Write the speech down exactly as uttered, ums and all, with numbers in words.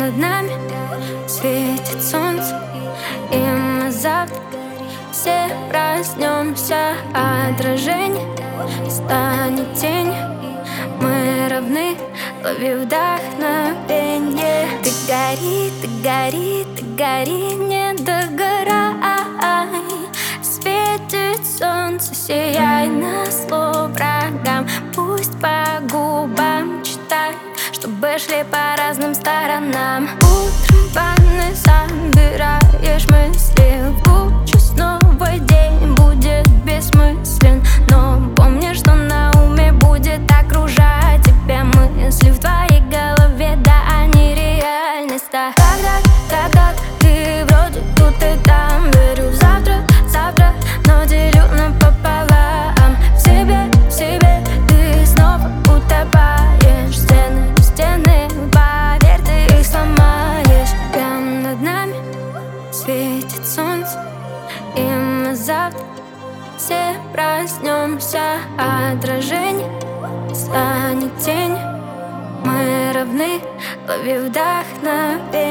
над нами светит солнце, и мы завтра все проснемся. Отражение станет тень, мы равны, лови вдохновенье. Ты гори, ты гори, ты гори, не догорай. Светит солнце, сияй на зло врагам. Пусть по губам читай, чтобы шли по разным сторонам. Утром в ванной собираешь мысли в кучу, снова день будет бессмыслен. Но помни, что на уме будет окружать тебя мысли в твоей голове, да, они реальность. А когда, когда ты вроде тут и там, верю в завтра, завтра, но делю напополам. В себе, в себе ты снова утопаешь. Стены, стены, поверь, ты их сломаешь. Прямо над нами светит солнце, и мы завтра все проснемся. Отражение станет тень, мы равны, лови вдохновенье.